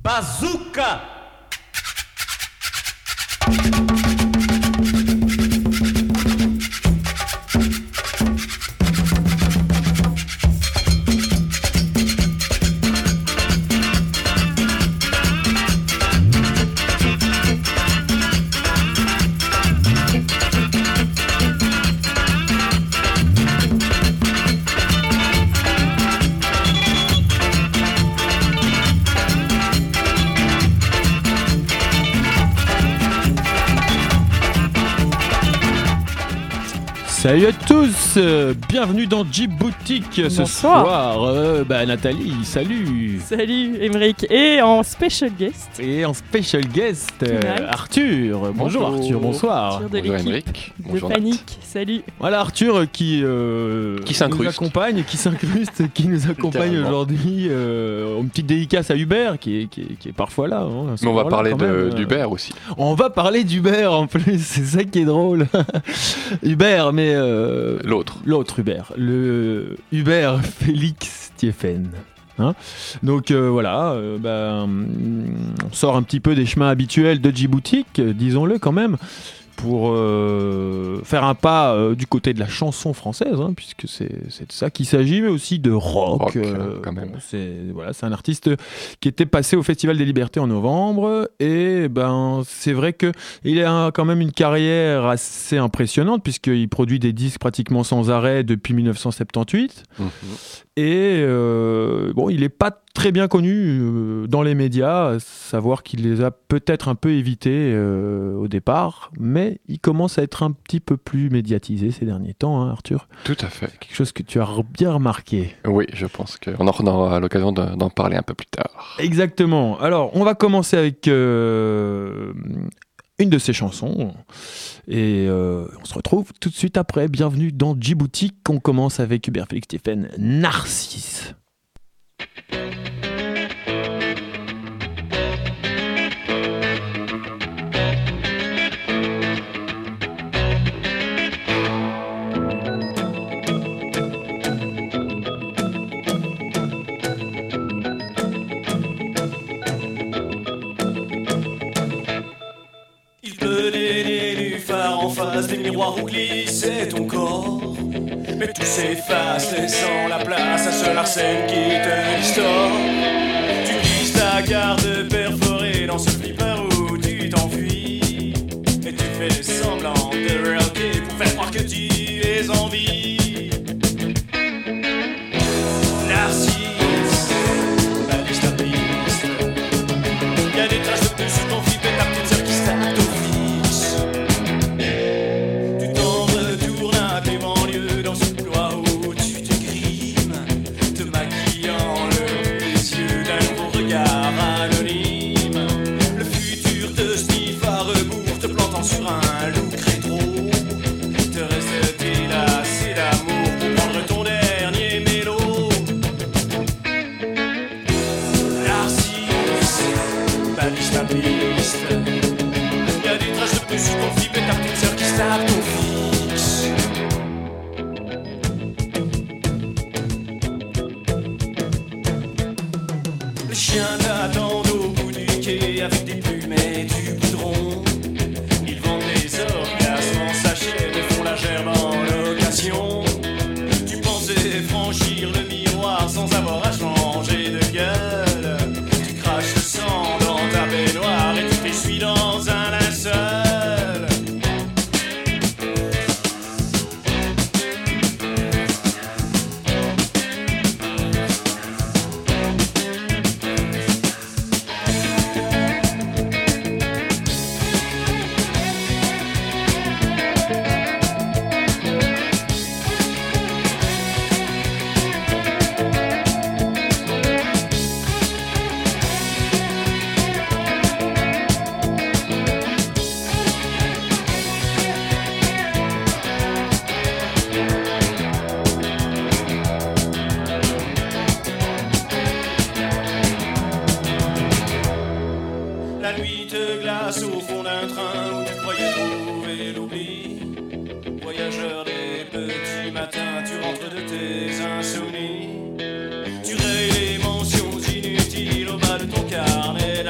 Bazooka. Salut à tous, bienvenue dans Djiboutique ce soir. Nathalie, salut. Salut Émeric, et en special guest. Arthur. Bonjour Arthur, bonsoir. Arthur de Bonjour l'équipe Émeric. de Bonjour Panique, salut. Voilà Arthur qui s'incruste. nous accompagne, qui s'incruste, qui nous accompagne Littéralement. aujourd'hui. Une petite dédicace à Hubert qui est parfois là. Hein, Mais on va parler d'Hubert d'Hubert aussi. On va parler d'Hubert en plus, c'est ça qui est drôle. Hubert, mais l'autre Hubert, le Hubert Félix Stieffen. Hein, donc on sort un petit peu des chemins habituels de Djiboutique, disons-le quand même, pour faire un pas du côté de la chanson française, hein, puisque c'est de ça qu'il s'agit, mais aussi de rock. Quand même. C'est un artiste qui était passé au Festival des Libertés en novembre, et c'est vrai qu'il a quand même une carrière assez impressionnante, puisqu'il produit des disques pratiquement sans arrêt depuis 1978. Et il n'est pas très bien connu dans les médias, à savoir qu'il les a peut-être un peu évités au départ, mais il commence à être un petit peu plus médiatisé ces derniers temps, hein, Arthur. Tout à fait. Quelque chose que tu as bien remarqué. Oui, je pense qu'on aura l'occasion d'en parler un peu plus tard. Exactement. Alors, on va commencer avec une de ses chansons. Et on se retrouve tout de suite après. Bienvenue dans Djiboutique. On commence avec Hubert Félix Stieffen, Narcisse. Il pleut des nénuphars en face des miroirs où glissait ton corps. Mais tout s'efface, laissant la place à ce Larsen qui te distord. Tu glisses ta garde perforée dans ce flipper où tu t'enfuis. Et tu fais semblant de rocker pour faire croire que tu es en vie. Narcisse, la liste à piste. Y'a des traces de plus sur ton flip et ta petite sœur qui se tape au fixe. Tu t'en retournes à tes banlieues dans ce couloir où tu te grimes, te maquillant les yeux d'un nouveau regard anonyme. Le futur te sniffe à rebours, te plantant sur un look rétro. Te reste-t-il assez d'amour pour prendre ton dernier mélo? Narcisse, balise ta piste. Y'a des traces de plus sur ton flip et ta petite sœur qui se tape ton fixe. Les chiens t'attendent au bout du quai avec des plumes et du goudron. Ils vendent des orgasmes en sachet, mais font la gerbe en location. Tu pensais franchir le miroir sans avoir à changer de gueule. Tu craches le sang dans ta baignoire et tu t'essuies dans un linceul. La nuit te glace au fond d'un train où tu croyais trouver l'oubli. Voyageur des petits matins, tu rentres de tes insomnies. Tu rayes les mentions inutiles au bas de ton carnet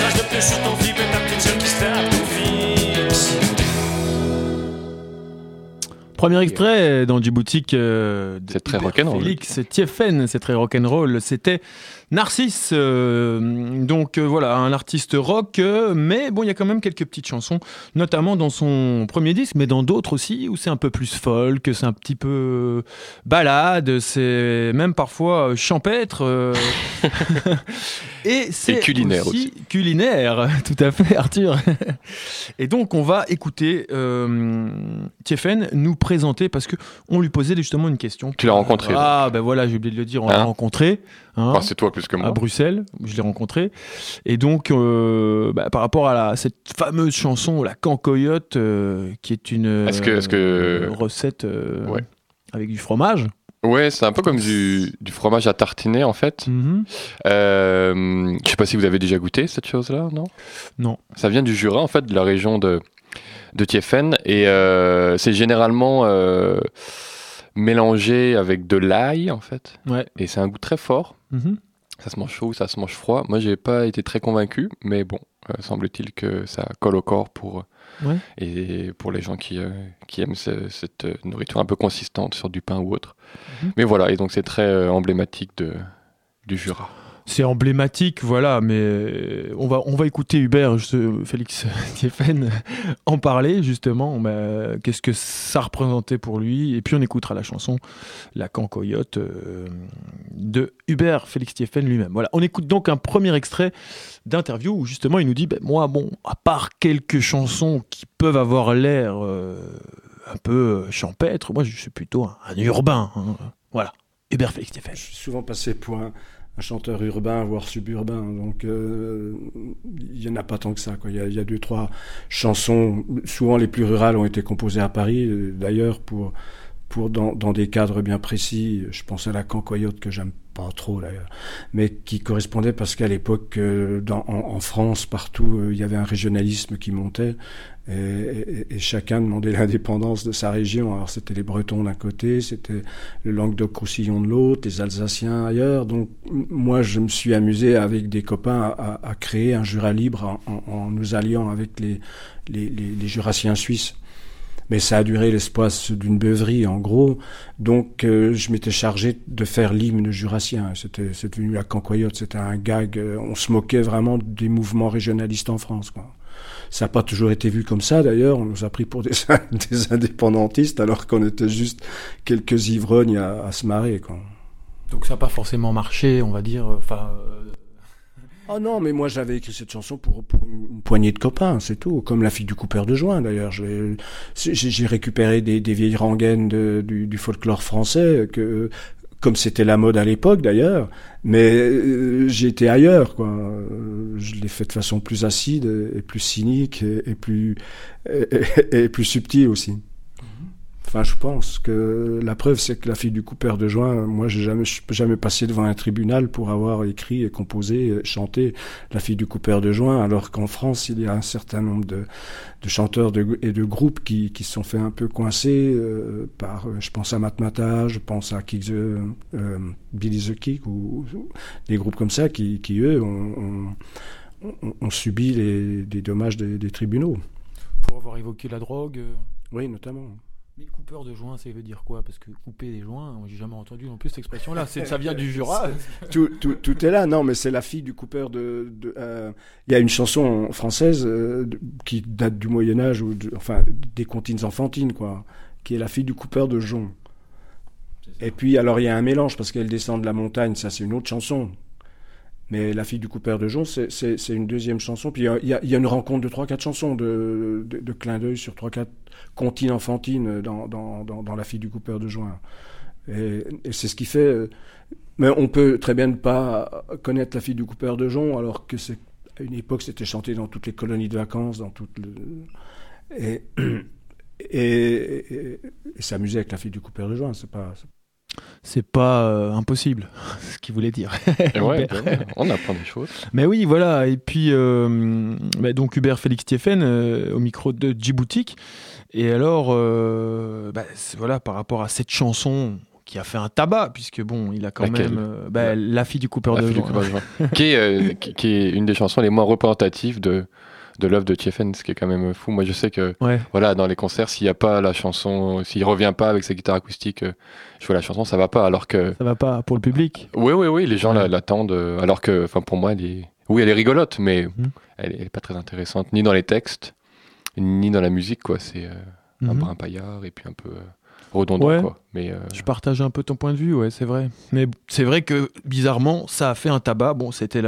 traces de plus sur ton flip et ta petite sœur qui se tape ton fixe. Premier extrait dans Djiboutique de C'est très Hubert rock'n'roll. Félix Tiefen, c'est très rock'n'roll. C'était Narcisse, donc voilà, un artiste rock, mais bon, il y a quand même quelques petites chansons, notamment dans son premier disque, mais dans d'autres aussi, où c'est un peu plus folk, c'est un petit peu balade, c'est même parfois champêtre. Et c'est culinaire aussi. Culinaire, tout à fait, Arthur. Et donc, on va écouter Tiefen nous présenter, parce qu'on lui posait justement une question. Tu l'as rencontré. Ah, ben voilà, j'ai oublié de le dire, on l'a rencontré. Enfin, c'est toi plus que moi. À Bruxelles, je l'ai rencontré. Et donc, par rapport à cette fameuse chanson, la Cancoyote, qui est une recette Ouais. avec du fromage. Ouais, c'est un peu comme du fromage à tartiner en fait. Mhm. Je sais pas si vous avez déjà goûté cette chose-là, non ? Non. Ça vient du Jura en fait, de la région de Tiefen, et c'est généralement mélangé avec de l'ail en fait. Ouais. Et c'est un goût très fort. Mhm. Ça se mange chaud, ça se mange froid. Moi, j'ai pas été très convaincu, mais bon, semble-t-il que ça colle au corps et pour les gens qui aiment cette nourriture un peu consistante sur du pain ou autre. Mhm. Mais voilà, et donc c'est très emblématique du Jura. C'est emblématique, voilà, mais on va écouter Hubert, Félix Tiefen, en parler justement. Qu'est-ce que ça représentait pour lui ? Et puis on écoutera la chanson La Cancoyote de Hubert Félix Tiefen lui-même. Voilà, on écoute donc un premier extrait d'interview où justement il nous dit moi, bon, à part quelques chansons qui peuvent avoir l'air un peu champêtre, moi je suis plutôt un urbain. Hein. Voilà, Hubert Félix Tiefen. Je suis souvent passé pour un chanteur urbain, voire suburbain, donc il n'y en a pas tant que ça, quoi. Il y a 2-3 chansons, souvent les plus rurales ont été composées à Paris, d'ailleurs dans des cadres bien précis. Je pense à la Cancoyote, que j'aime pas trop d'ailleurs, mais qui correspondait parce qu'à l'époque, en France, partout, il y avait un régionalisme qui montait, et chacun demandait l'indépendance de sa région. Alors c'était les Bretons d'un côté, c'était le Languedoc-Roussillon de l'autre, les Alsaciens ailleurs. Donc moi, je me suis amusé avec des copains à créer un Jura libre en nous alliant avec les Jurassiens suisses. Mais ça a duré l'espace d'une beuverie, en gros. Donc, je m'étais chargé de faire l'hymne jurassien. C'est devenu la Cancoyote, c'était un gag. On se moquait vraiment des mouvements régionalistes en France, quoi. Ça n'a pas toujours été vu comme ça, d'ailleurs. On nous a pris pour des indépendantistes, alors qu'on était juste quelques ivrognes à se marrer, quoi. Donc ça n'a pas forcément marché, on va dire. Oh non, mais moi j'avais écrit cette chanson pour une poignée de copains, c'est tout. Comme La fille du coupeur de joint, d'ailleurs. J'ai récupéré des vieilles rengaines du folklore français, comme c'était la mode à l'époque d'ailleurs, mais j'ai été ailleurs, quoi. Je l'ai fait de façon plus acide et plus cynique et plus subtile aussi. Enfin, je pense que la preuve, c'est que La fille du coupeur de joint, moi, je suis jamais passé devant un tribunal pour avoir écrit et composé, chanté La fille du coupeur de joint, alors qu'en France, il y a un certain nombre de chanteurs et de groupes qui se sont fait un peu coincer par, je pense à Matmata, je pense à Billy the Kick, ou des groupes comme ça qui eux, ont subi des dommages des tribunaux. Pour avoir évoqué la drogue. Oui, notamment. Mais coupeur de joints, ça veut dire quoi ? Parce que couper des joints, j'ai jamais entendu non plus cette expression-là. Ça vient du Jura. Tout est là, non, mais c'est La fille du coupeur il y a une chanson française qui date du Moyen-Âge, enfin, des comptines enfantines, quoi, qui est La fille du coupeur de jonc. Et puis, alors, il y a un mélange, parce qu'elle descend de la montagne, ça, c'est une autre chanson. Mais La fille du coupeur de jonc, c'est une deuxième chanson. Puis il y a une rencontre de 3-4 chansons de clin d'œil sur 3-4 comptines enfantines dans La fille du coupeur de joint. Et c'est ce qui fait... mais on peut très bien ne pas connaître La fille du coupeur de jonc, alors que à une époque, c'était chanté dans toutes les colonies de vacances, et s'amuser avec La fille du coupeur de joint, C'est pas impossible, ce qu'il voulait dire. Ouais, on apprend des choses. Mais oui, voilà. Et puis, donc Hubert Félix Tiefen au micro de Djiboutique. Et alors, voilà, par rapport à cette chanson qui a fait un tabac, puisque bon, il a quand Laquelle même La fille du coupeur de vin. Qui est une des chansons les moins représentatives de l'œuvre de Tiefen, ce qui est quand même fou. Moi, je sais que voilà, dans les concerts, s'il n'y a pas la chanson, s'il revient pas avec sa guitare acoustique, jouer la chanson, ça va pas. Alors que ça va pas pour le public. Oui, les gens l'attendent. Alors que, enfin, pour moi, elle est rigolote, mais elle est pas très intéressante, ni dans les textes, ni dans la musique, quoi. C'est un brin paillard et puis un peu redondant, quoi. Mais je partage un peu ton point de vue, ouais, c'est vrai. Mais c'est vrai que bizarrement, ça a fait un tabac. Bon, c'était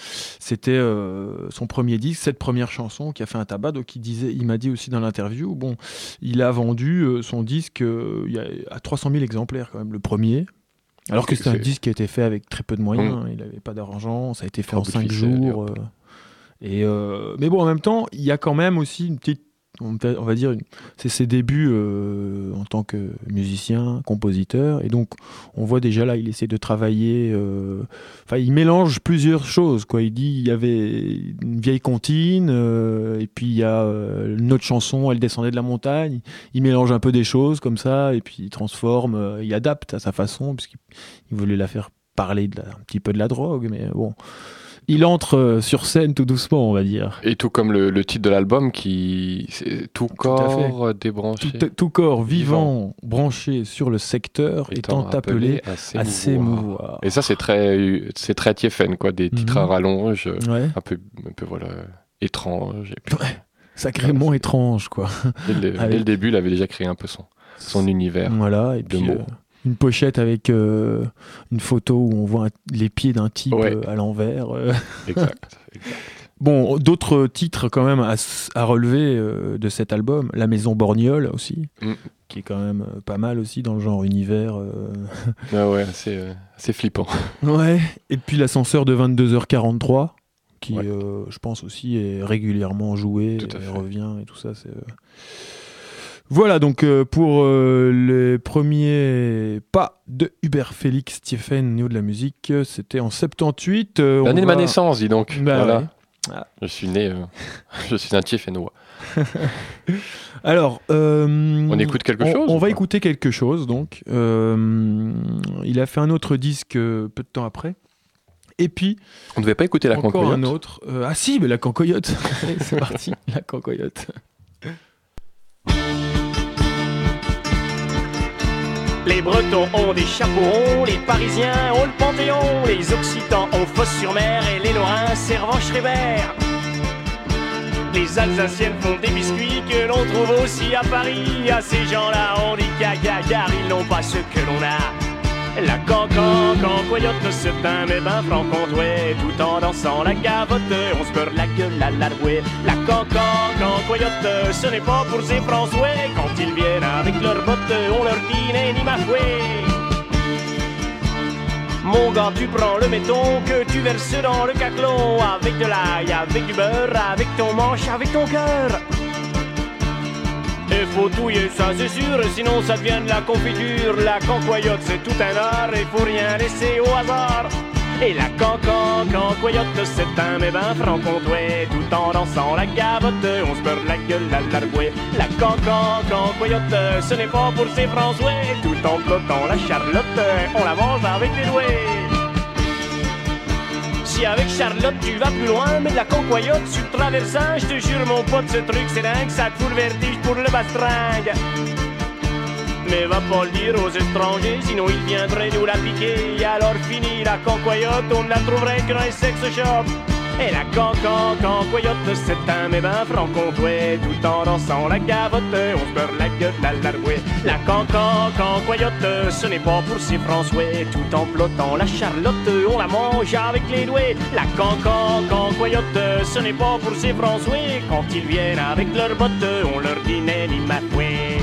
son premier disque, cette première chanson qui a fait un tabac. Donc il m'a dit aussi dans l'interview, bon, il a vendu son disque à 300 000 exemplaires quand même, le premier. Alors que c'est un disque qui a été fait avec très peu de moyens. Il n'avait pas d'argent, ça a été fait en 5 jours. Mais bon, en même temps, il y a quand même aussi une petite, on va dire, c'est ses débuts en tant que musicien, compositeur, et donc on voit déjà là, il essaie de travailler, il mélange plusieurs choses, quoi. Il dit, il y avait une vieille comptine, et puis il y a une autre chanson, Elle descendait de la montagne, il mélange un peu des choses comme ça, et puis il transforme, il adapte à sa façon, puisqu'il voulait la faire parler un petit peu de la drogue, mais bon... Il entre sur scène tout doucement, on va dire. Et tout comme le titre de l'album, c'est tout corps débranché. Tout corps vivant, branché sur le secteur, étant appelé à s'émouvoir. Et ça, c'est très Tiefen, quoi. Des titres à rallonge, un peu voilà, étranges. Et puis, sacrément étrange, quoi. Dès le début, il avait déjà créé un peu son univers. Voilà, et puis... une pochette avec une photo où on voit les pieds d'un type à l'envers. Exact. Bon, d'autres titres quand même à relever de cet album. La Maison Borgnole aussi, qui est quand même pas mal aussi dans le genre univers. C'est flippant. Ouais, et puis L'Ascenseur de 22h43, qui je pense aussi est régulièrement joué, revient et tout ça. Voilà donc pour les premiers pas de Hubert Félix Tiefen au niveau de la musique, c'était en 78. L'année de ma naissance, dis donc. Voilà. Ouais. Ah. Je suis né, je suis un Tiefenois. Alors, on écoute quelque chose. On va écouter quelque chose. Donc, il a fait un autre disque peu de temps après. Et puis, on ne devait pas écouter La Cancoyote. Encore un autre. Ah si, mais La Cancoyote. C'est parti, La Cancoyote. Les Bretons ont des chapeaux ronds, les Parisiens ont le Panthéon, les Occitans ont Fos-sur-Mer et les Lorrains Servan-Schreiber. Les Alsaciennes font des biscuits que l'on trouve aussi à Paris. À ces gens-là on dit caca car ils n'ont pas ce que l'on a. La cancoyote, c'est un mébain franc-comtois. Tout en dansant la gavotte, on se beurre la gueule à la rouée. La cancoyote, ce n'est pas pour ces François. Quand ils viennent avec leurs bottes, on leur dit ni ma fouet. Mon gars, tu prends le méton que tu verses dans le caclon. Avec de l'ail, avec du beurre, avec ton manche, avec ton cœur. Il faut touiller ça c'est sûr, sinon ça devient de la confiture. La cancoyote c'est tout un art, il faut rien laisser au hasard. Et la cancoyote c'est un mébain franc-comtois. Tout en dansant la gavotte, on se beurre la gueule à l'arbouée. La cancoyote ce n'est pas pour ces François. Tout en flottant la charlotte, on la mange avec les doigts. Si avec Charlotte tu vas plus loin, mais de la cancoyote sur le traversin, je te jure mon pote ce truc c'est dingue, ça te fout le vertige pour le bastringue. Mais va pas le dire aux étrangers, sinon ils viendraient nous la piquer. Alors fini la cancoyote, on ne la trouverait que dans les sex shops. Et la cancoyote c'est un mébain franc-comtois. Tout en dansant la gavotte, on se beurre la gueule à l'arbouée. La cancoyote ce n'est pas pour ces François. Tout en flottant la charlotte, on la mange avec les doigts. La cancoyote ce n'est pas pour ces François. Quand ils viennent avec leurs bottes, on leur dit ni ma fouet.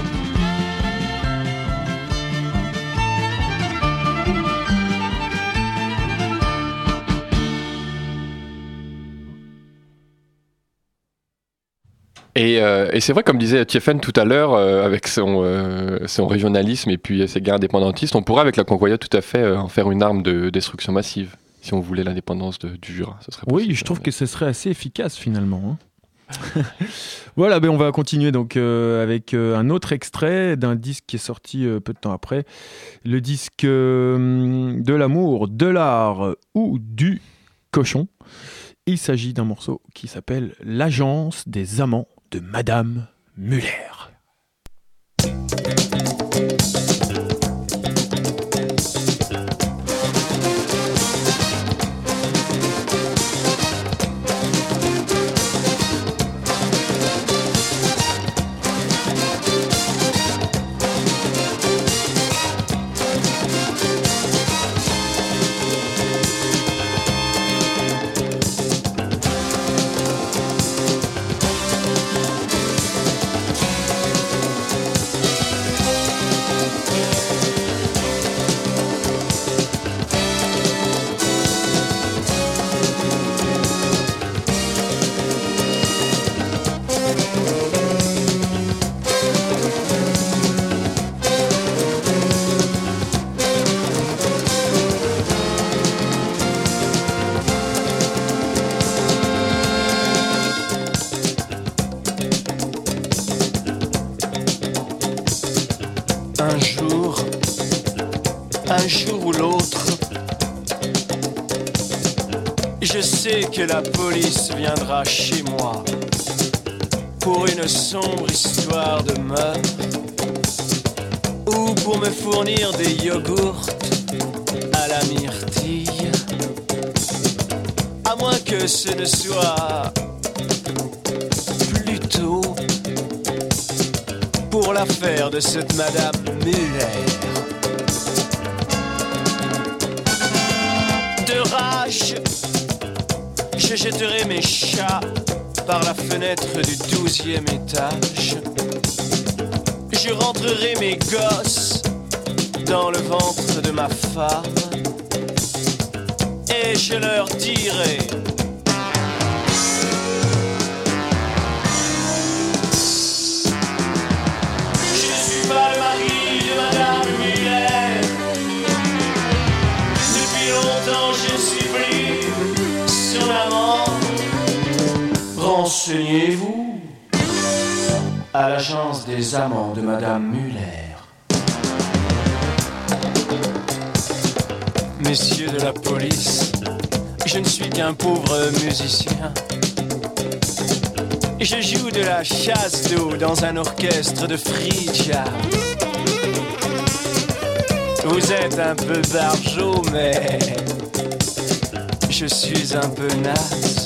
Et c'est vrai, comme disait Tiefen tout à l'heure, avec son régionalisme et puis ses gains indépendantistes, on pourrait avec la cancoyote tout à fait en faire une arme de destruction massive, si on voulait l'indépendance du Jura. Ce serait possible, oui, je trouve que ce serait assez efficace finalement. Voilà, on va continuer donc avec un autre extrait d'un disque qui est sorti peu de temps après. Le disque de l'amour, de l'art ou du cochon. Il s'agit d'un morceau qui s'appelle L'agence des amants de Madame Muller. Un jour ou l'autre, je sais que la police viendra chez moi pour une sombre histoire de meurtre ou pour me fournir des yogourts à la myrtille. À moins que ce ne soit plutôt pour l'affaire de cette Madame Muller. De rage, je jetterai mes chats par la fenêtre du 12e étage. Je rentrerai mes gosses dans le ventre de ma femme et je leur dirai: je ne suis pas le mari de Madame Muller. Depuis longtemps je ne suis plus son amant. Renseignez-vous à l'agence des amants de Madame Muller. Messieurs de la police, je ne suis qu'un pauvre musicien. Je joue de la chasse d'eau dans un orchestre de free jazz. Vous êtes un peu barjot, mais je suis un peu naze.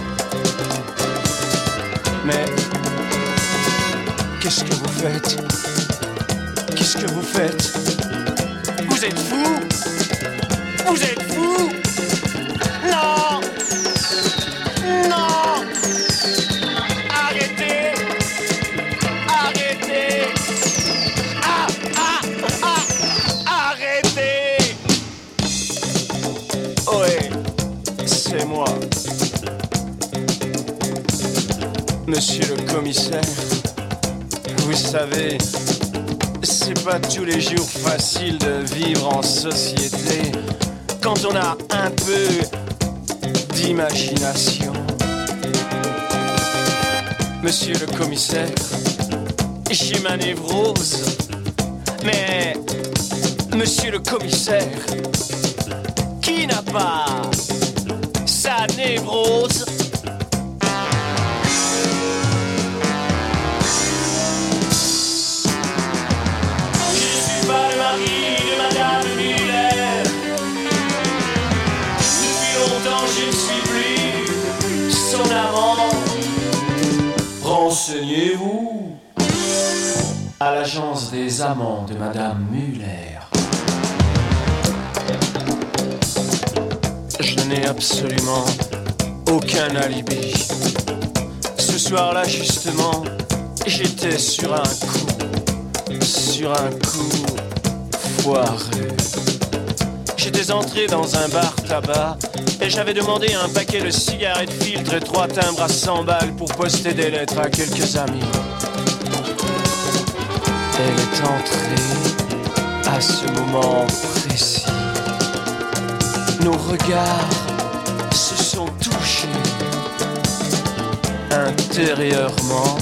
Mais qu'est-ce que vous faites? Qu'est-ce que vous faites? Vous êtes fous? Vous êtes fous? Non! Non! Arrêtez! Arrêtez! Ah! Ah! Ah! Arrêtez! Oui, c'est moi. Monsieur le commissaire, vous savez, c'est pas tous les jours facile de vivre en société quand on a un peu d'imagination. Monsieur le commissaire, j'ai ma névrose, mais monsieur le commissaire, qui n'a pas sa névrose? Renseignez-vous à l'agence des amants de Madame Muller. Je n'ai absolument aucun alibi. Ce soir-là, justement, j'étais sur un coup foireux. J'étais entré dans un bar tabac et j'avais demandé un paquet de cigarettes filtres et 3 timbres à 100 balles pour poster des lettres à quelques amis. Elle est entrée à ce moment précis. Nos regards se sont touchés. intérieurement.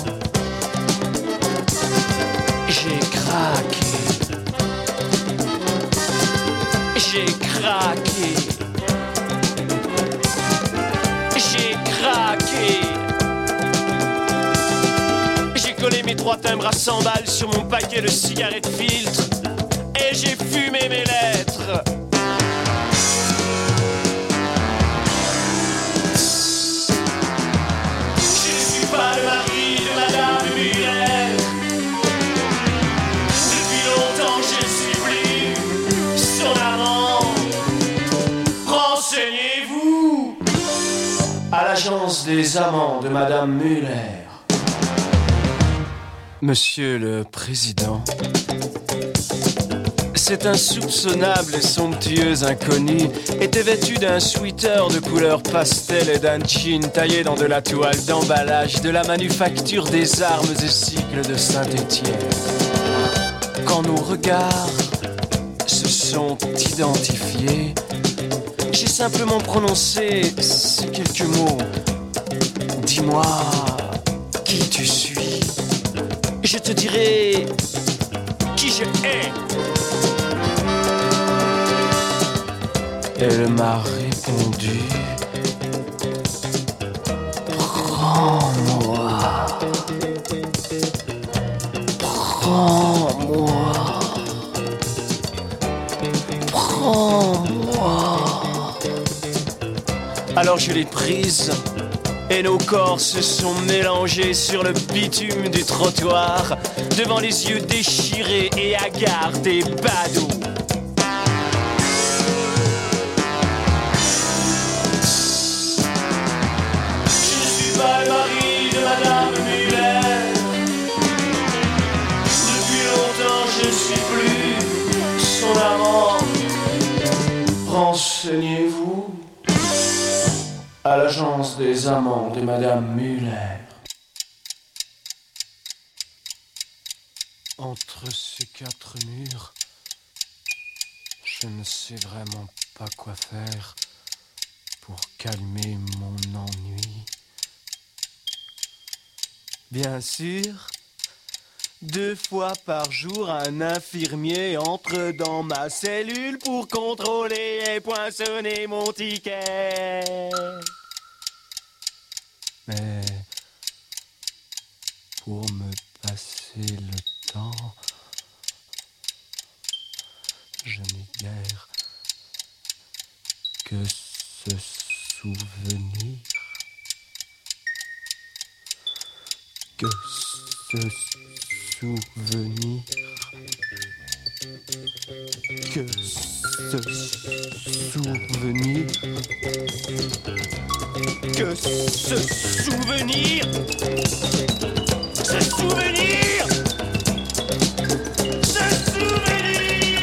J'ai craqué. J'ai craqué. J'ai craqué. J'ai collé mes 3 timbres à 100 balles sur mon paquet de cigarettes filtres et j'ai fumé mes lettres. Je ne suis pas le mari de Madame Muller. Depuis longtemps je ne suis plus son amant. Renseignez-vous à l'agence des amants de Madame Muller. Monsieur le Président, cet insoupçonnable et somptueux inconnu était vêtu d'un sweater de couleur pastel et d'un jean taillé dans de la toile d'emballage de la manufacture des armes et cycles de Saint-Étienne. Quand nos regards se sont identifiés, j'ai simplement prononcé ces quelques mots. Dis-moi qui tu suis. Je te dirai qui je hais. Elle m'a répondu: prends-moi, prends-moi, prends-moi. Alors je l'ai prise. Et nos corps se sont mélangés sur le bitume du trottoir, devant les yeux déchirés et hagards des badauds. Je ne suis pas le mari de Madame Muller. Depuis longtemps je ne suis plus son amant. Renseignez-vous à l'agence des amants de Madame Muller. Entre ces 4 murs, je ne sais vraiment pas quoi faire pour calmer mon ennui. Bien sûr, 2 fois par jour, un infirmier entre dans ma cellule pour contrôler et poinçonner mon ticket. Mais pour me passer le temps, je n'ai guère que ce souvenir. Que ce souvenir. Que ce souvenir. Que ce souvenir. Ce souvenir. Ce souvenir.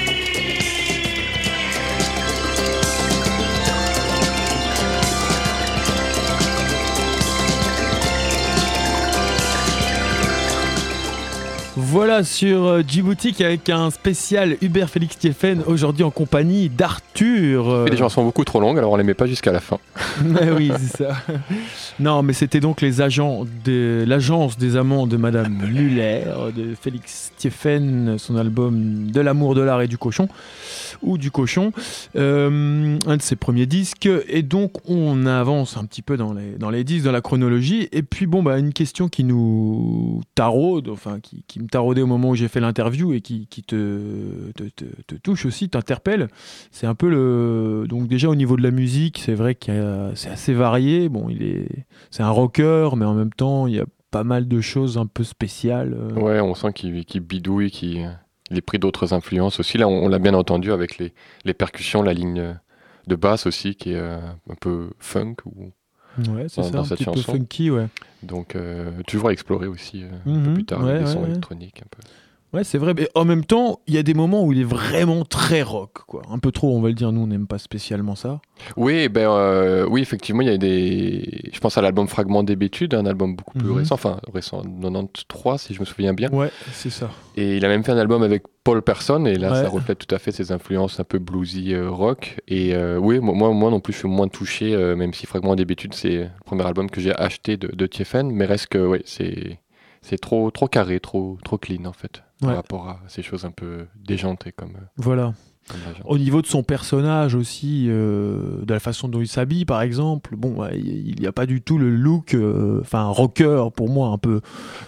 Voilà sur Djibouti avec un spécial Hubert Félix Thieffen, aujourd'hui en compagnie d'Arthur. Les chansons sont beaucoup trop longues, alors on les met pas jusqu'à la fin. Mais oui, c'est ça. Non, mais c'était donc les agents de l'agence des amants de Madame Muller, de Félix Thieffen, son album De l'amour, de l'art et du cochon, ou du cochon, un de ses premiers disques. Et donc on avance un petit peu dans les disques, dans la chronologie. Et puis bon, bah une question qui nous taraude, enfin qui me taraudait au moment où j'ai fait l'interview et qui te touche aussi, t'interpelle. C'est un peu donc déjà au niveau de la musique, c'est vrai que c'est assez varié. Bon, c'est un rocker, mais en même temps, il y a pas mal de choses un peu spéciales. Ouais, on sent qu'il bidouille, qu'il est pris d'autres influences aussi. Là, on l'a bien entendu avec les percussions, la ligne de basse aussi, qui est un peu funk ouais, c'est ça, dans un cette petit chanson. peu funky, ouais. Donc, toujours à explorer aussi un peu plus tard, avec des sons électroniques un peu. Ouais, c'est vrai. Mais en même temps, il y a des moments où il est vraiment très rock, quoi. Un peu trop, on va le dire. Nous, on n'aime pas spécialement ça. Oui, oui, effectivement, il y a des. Je pense à l'album Fragment d'Hébétude, un album beaucoup plus récent, 93 si je me souviens bien. Ouais, c'est ça. Et il a même fait un album avec Paul Person, et là, ça reflète tout à fait ses influences un peu bluesy rock. Et oui, moi non plus, je suis moins touché, même si Fragment d'Hébétude, c'est le premier album que j'ai acheté de Tiefen, mais reste que, ouais, c'est trop carré, trop clean en fait, par rapport à ces choses un peu déjantées comme. Voilà. Au niveau de son personnage aussi, de la façon dont il s'habille par exemple, bon, il n'y a pas du tout le look, rocker pour moi, un peu.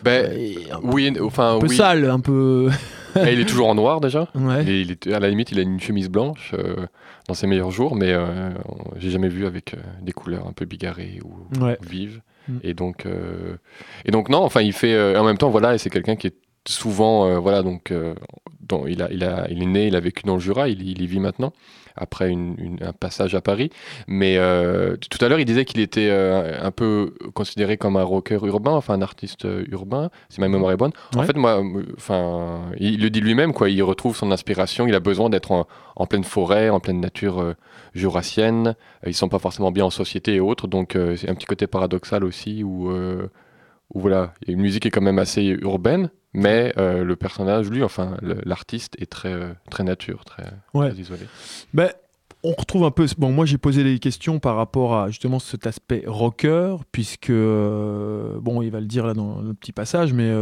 Sale, un peu. Il est toujours en noir déjà. Ouais. À la limite, il a une chemise blanche dans ses meilleurs jours, mais j'ai jamais vu avec des couleurs un peu bigarrées ou vives. Et donc non, enfin, il fait en même temps, voilà, et c'est quelqu'un qui est souvent, il est né, il a vécu dans le Jura, il y vit maintenant, après un passage à Paris. Mais tout à l'heure, il disait qu'il était un peu considéré comme un rocker urbain, enfin un artiste urbain, si ma mémoire est bonne. En fait, moi, il le dit lui-même, quoi, il retrouve son inspiration, il a besoin d'être en pleine forêt, en pleine nature jurassienne. Ils ne sont pas forcément bien en société et autres, donc c'est un petit côté paradoxal aussi, où voilà, il y a une musique qui est quand même assez urbaine, mais le personnage, lui, enfin l'artiste est très nature, très isolé. On retrouve un peu. Bon, moi j'ai posé des questions par rapport à justement cet aspect rocker, puisque il va le dire là dans le petit passage, mais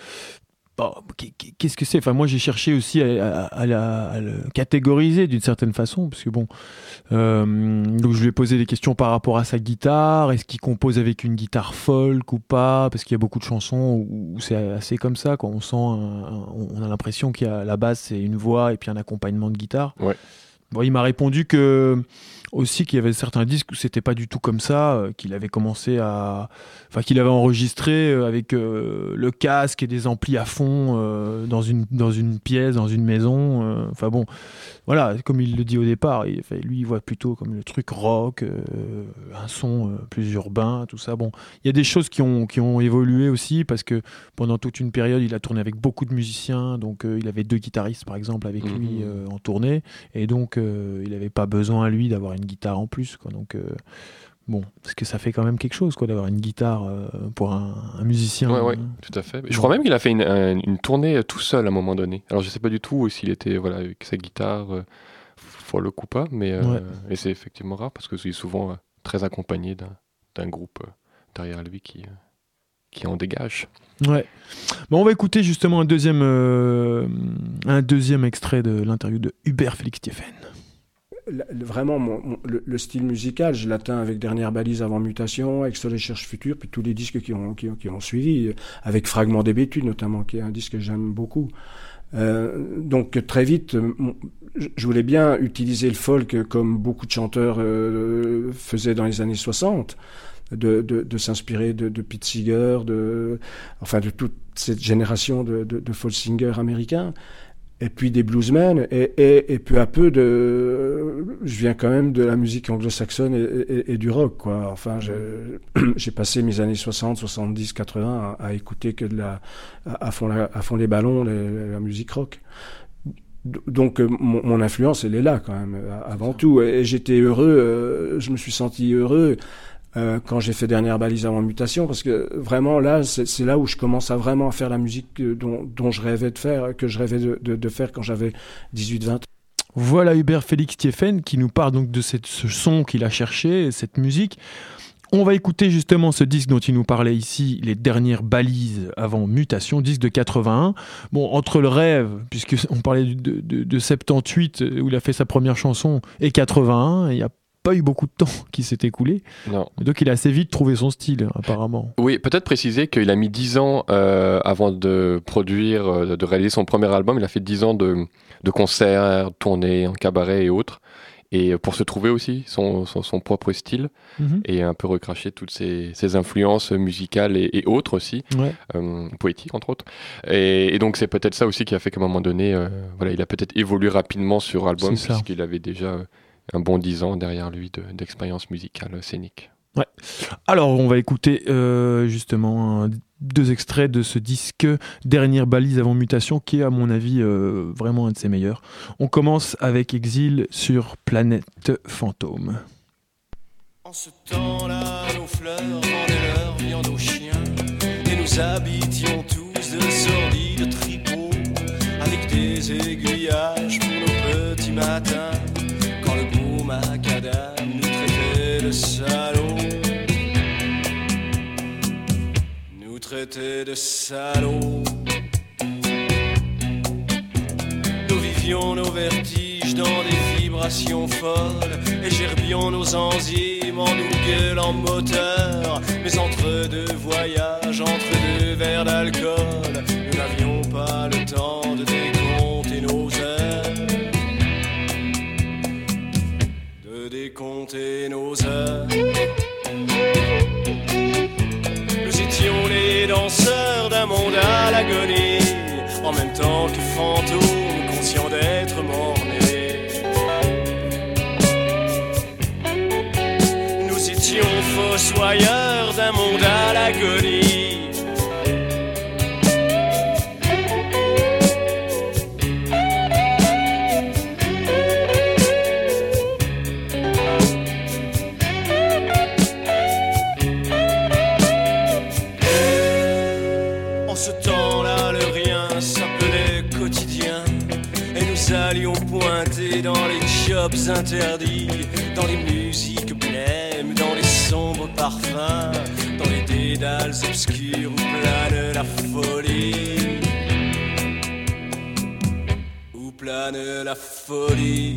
qu'est-ce que c'est ? Enfin, moi j'ai cherché aussi à le catégoriser d'une certaine façon, parce que donc je lui ai posé des questions par rapport à sa guitare. Est-ce qu'il compose avec une guitare folk ou pas ? Parce qu'il y a beaucoup de chansons où c'est assez comme ça, quand on sent, on a l'impression qu'il y a la base, c'est une voix et puis un accompagnement de guitare. Ouais. Bon, il m'a répondu aussi qu'il y avait certains disques où c'était pas du tout comme ça, qu'il avait qu'il avait enregistré avec le casque et des amplis à fond dans une pièce, dans une maison. Voilà, comme il le dit au départ, lui il voit plutôt comme le truc rock, un son plus urbain, tout ça. Bon, il y a des choses qui ont évolué aussi, parce que pendant toute une période, il a tourné avec beaucoup de musiciens, donc il avait 2 guitaristes par exemple avec lui en tournée, et donc il n'avait pas besoin lui d'avoir une guitare en plus, quoi. Donc parce que ça fait quand même quelque chose, quoi, d'avoir une guitare pour un musicien. Ouais, tout à fait. Je crois même qu'il a fait une tournée tout seul à un moment donné. Alors je sais pas du tout s'il était avec sa guitare folk ou pas, mais et c'est effectivement rare, parce que c'est souvent très accompagné d'un groupe derrière lui qui en dégage. Ouais. Bon, on va écouter justement un deuxième extrait de l'interview de Hubert Félix Tiefen. Vraiment, le style musical, je l'atteins avec Dernière balise avant Mutation, avec Soleil cherche futur, puis tous les disques qui ont suivi, avec Fragment d'Hébétude notamment, qui est un disque que j'aime beaucoup. Donc très vite, je voulais bien utiliser le folk comme beaucoup de chanteurs faisaient dans les années 60, de s'inspirer de Pete Seeger, de toute cette génération de folk singers américains. Et puis des bluesmen, et peu à peu je viens quand même de la musique anglo-saxonne et du rock, quoi. Enfin, j'ai passé mes années 60, 70, 80 à écouter que à fond les ballons, la musique rock. Donc mon influence, elle est là quand même, avant tout. Et j'étais heureux, je me suis senti heureux quand j'ai fait Dernière balise avant Mutation, parce que vraiment là, c'est là où je commence à vraiment faire la musique dont je rêvais de faire, que je rêvais de faire quand j'avais 18-20 ans. Voilà Hubert Félix Tiefen qui nous parle donc de ce son qu'il a cherché, cette musique. On va écouter justement ce disque dont il nous parlait ici, Les Dernières balises avant Mutation, disque de 81. Bon, entre le rêve, puisqu'on parlait de 78 où il a fait sa première chanson, et 81, il y a pas eu beaucoup de temps qui s'est écoulé. Non. Donc il a assez vite trouvé son style, apparemment. Oui, peut-être préciser qu'il a mis 10 ans avant de produire, de réaliser son premier album. Il a fait 10 ans de concerts, tournées en cabaret et autres. Et pour se trouver aussi son propre style, et un peu recracher toutes ses influences musicales et autres aussi, poétiques entre autres. Et donc c'est peut-être ça aussi qui a fait qu'à un moment donné, il a peut-être évolué rapidement sur album, puisqu'il avait déjà un bon 10 ans derrière lui d'expérience musicale scénique. Ouais. Alors on va écouter justement un 2 extraits de ce disque Dernière balise avant mutation, qui est à mon avis vraiment un de ses meilleurs. On commence avec Exil sur Planète Fantôme. En ce temps-là, nos fleurs vendaient leur viande aux chiens, et nous habitions tous de sordides tripots, avec des aiguillages pour nos petits matins, quand le beau macadam nous traitait de salauds. Traités de salauds. Nous vivions nos vertiges dans des vibrations folles et gerbions nos enzymes en nous gueulant moteur. Mais entre 2 voyages, entre 2 verres d'alcool, nous n'avions pas le temps de décompter nos heures. De décompter nos heures. Les danseurs d'un monde à l'agonie, en même temps que fantômes conscients d'être morts-nés. Nous étions fossoyeurs d'un monde à l'agonie. Allions pointer dans les jobs interdits, dans les musiques blêmes, dans les sombres parfums, dans les dédales obscurs où plane la folie. Où plane la folie.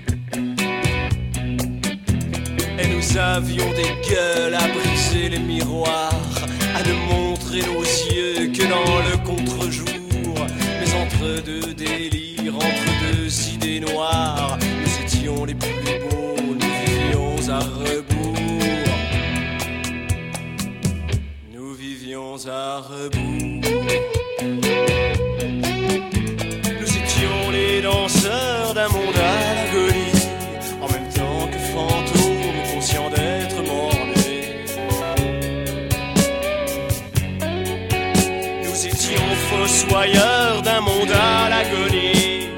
Et nous avions des gueules à briser les miroirs, à ne montrer nos yeux que dans le contre-jour. Mais entre 2 délires, entre 2 idées noires, nous étions les plus beaux, nous vivions à rebours. Nous vivions à rebours. Nous étions les danseurs d'un monde à l'agonie, en même temps que fantômes conscients d'être morts-nés. Nous étions fossoyeurs d'un monde à l'agonie.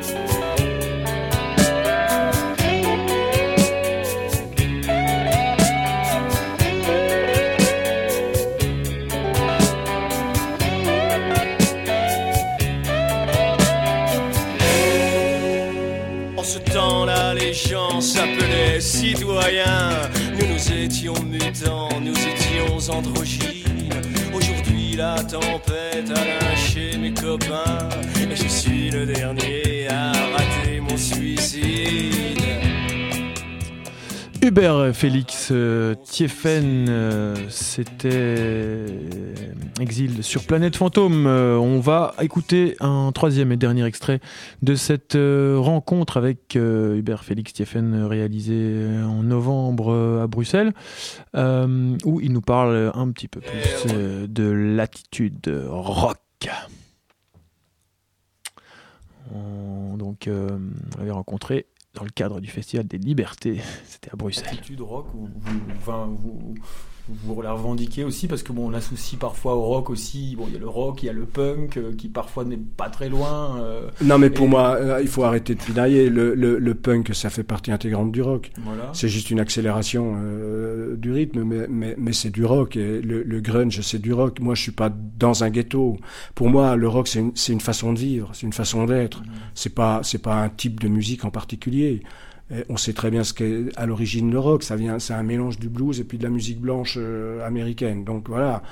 Les gens s'appelaient citoyens, nous étions mutants, nous étions androgynes. Aujourd'hui la tempête a lynché mes copains, et je suis le dernier à rater mon suicide. Hubert Félix Thieffen, c'était Exil sur Planète Fantôme. On va écouter un 3e et dernier extrait de cette rencontre avec Hubert Félix Thieffen réalisée en novembre à Bruxelles, où il nous parle un petit peu plus de l'attitude rock. On l'avait rencontré dans le cadre du Festival des Libertés, c'était à Bruxelles. L'attitude rock, vous la revendiquez aussi, parce que on associe parfois au rock aussi, il y a le rock, il y a le punk, qui parfois n'est pas très loin. Non, mais pour moi, il faut arrêter de pinailler. Le punk, ça fait partie intégrante du rock. Voilà. C'est juste une accélération du rythme, mais c'est du rock. Et le grunge, c'est du rock. Moi, je suis pas dans un ghetto. Pour moi, le rock, c'est une façon de vivre, c'est une façon d'être. C'est pas un type de musique en particulier. On sait très bien ce qu'est à l'origine le rock. C'est un mélange du blues et puis de la musique blanche américaine. Donc voilà.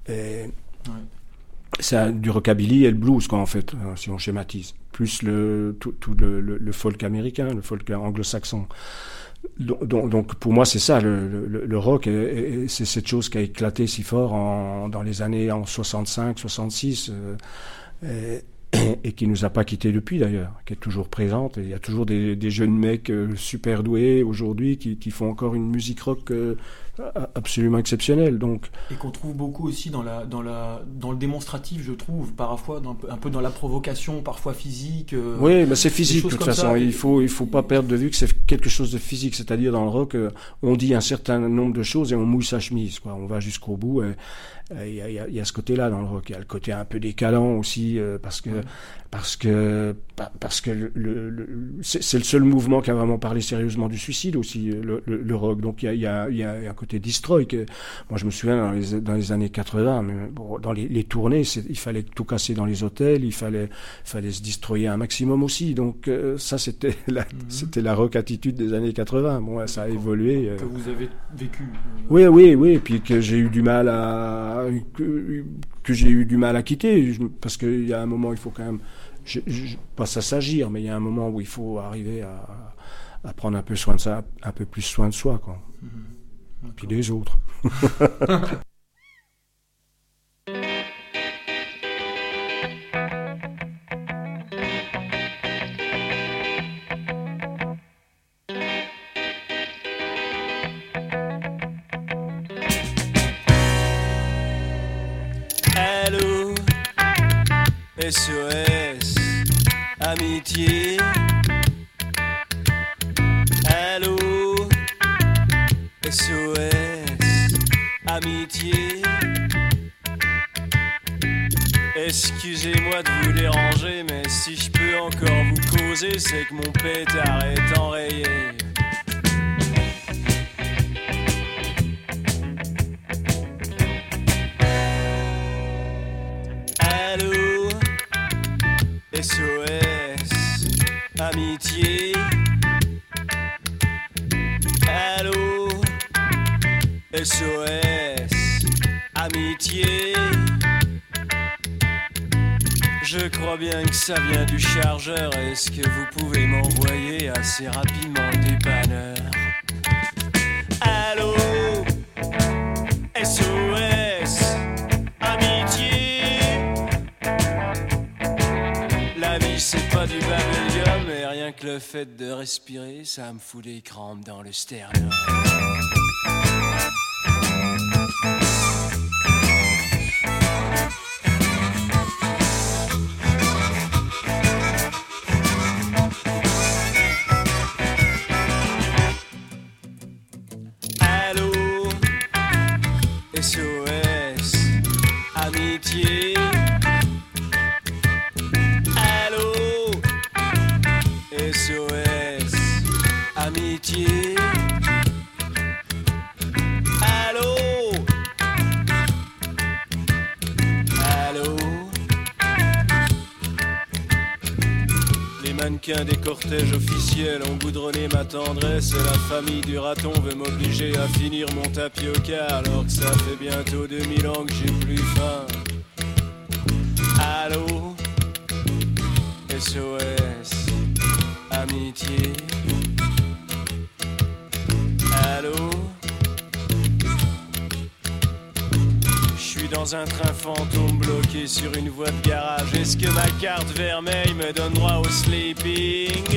C'est du rockabilly et le blues, quoi, en fait, si on schématise. Plus tout le folk américain, le folk anglo-saxon. Donc pour moi, c'est ça, le rock. Et c'est cette chose qui a éclaté si fort dans les années en 65, 66. Et qui nous a pas quittés depuis d'ailleurs, qui est toujours présente. Et il y a toujours des jeunes mecs super doués aujourd'hui qui font encore une musique rock absolument exceptionnel. Donc. Et qu'on trouve beaucoup aussi dans le démonstratif, je trouve, parfois un peu dans la provocation, parfois physique. Oui, mais c'est physique de toute façon. Il faut pas perdre de vue que c'est quelque chose de physique. C'est-à-dire dans le rock, on dit un certain nombre de choses et on mouille sa chemise, quoi. On va jusqu'au bout. Il y a ce côté-là dans le rock. Il y a le côté un peu décalant aussi, parce que c'est le seul mouvement qui a vraiment parlé sérieusement du suicide aussi, le rock. Donc il y a un côté destroy. Moi je me souviens dans les années 80, mais bon, dans les tournées, il fallait tout casser dans les hôtels, il fallait se destroyer un maximum aussi. Donc ça c'était la rock attitude des années 80. Bon, ça a évolué. Que vous avez vécu. Oui, et puis que j'ai eu du mal à quitter, parce qu'il y a un moment, il faut quand même, pas ça s'agir, mais il y a un moment où il faut arriver à prendre un peu soin de ça, un peu plus soin de soi, quoi. Puis des autres. SOS, amitié. Allô, SOS, amitié. Excusez-moi de vous déranger, mais si je peux encore vous causer, c'est que mon pétard est enrayé. SOS, amitié. Allô, SOS, amitié. Je crois bien que ça vient du chargeur. Est-ce que vous pouvez m'envoyer assez rapidement le dépanneur? Allô, SOS, amitié. La vie c'est pas du babyllium, mais rien que le fait de respirer, ça me fout des crampes dans le sternum. Allô, SOS, amitié. SOS, amitié. Allô, allô. Les mannequins des cortèges officiels ont goudronné ma tendresse. Et la famille du raton veut m'obliger à finir mon tapioca, alors que ça fait bientôt 2000 ans que j'ai plus faim. Allô, SOS, amitié. Allô, je suis dans un train fantôme bloqué sur une voie de garage. Est-ce que ma carte vermeille me donne droit au sleeping?